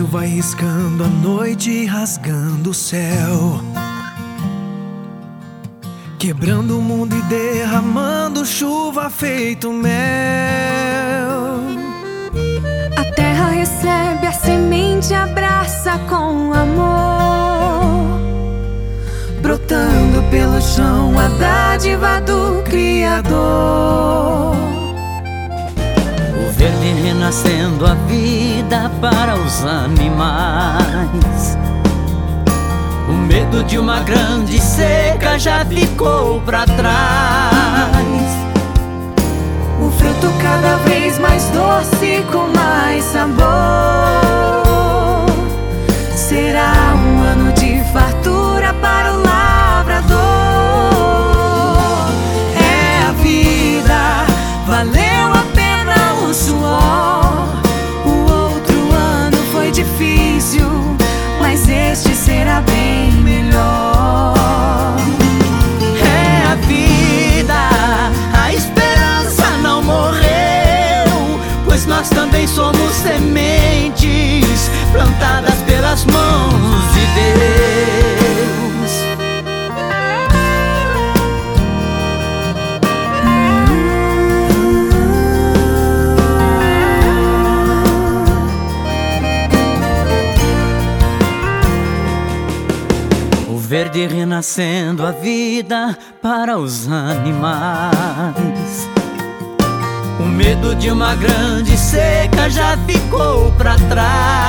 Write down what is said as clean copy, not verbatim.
vai riscando a noite e rasgando o céu, quebrando o mundo e derramando chuva feito mel. A terra recebe a semente, abraça com amor, brotando pelo chão a dádiva do Criador. O verde renascendo a vida para os animais. O medo de uma grande seca já ficou pra trás. o fruto cada vez mais doce com mais sabor. Será um ano de fartura para o lavrador. É a vida, valeu a pena o suor. O outro ano foi difícil, mas este será bem melhor. É a vida, a esperança não morreu, pois nós também somos sementes plantadas pelas mãos de Deus. O verde renascendo a vida para os animais. O medo de uma grande seca já ficou pra trás.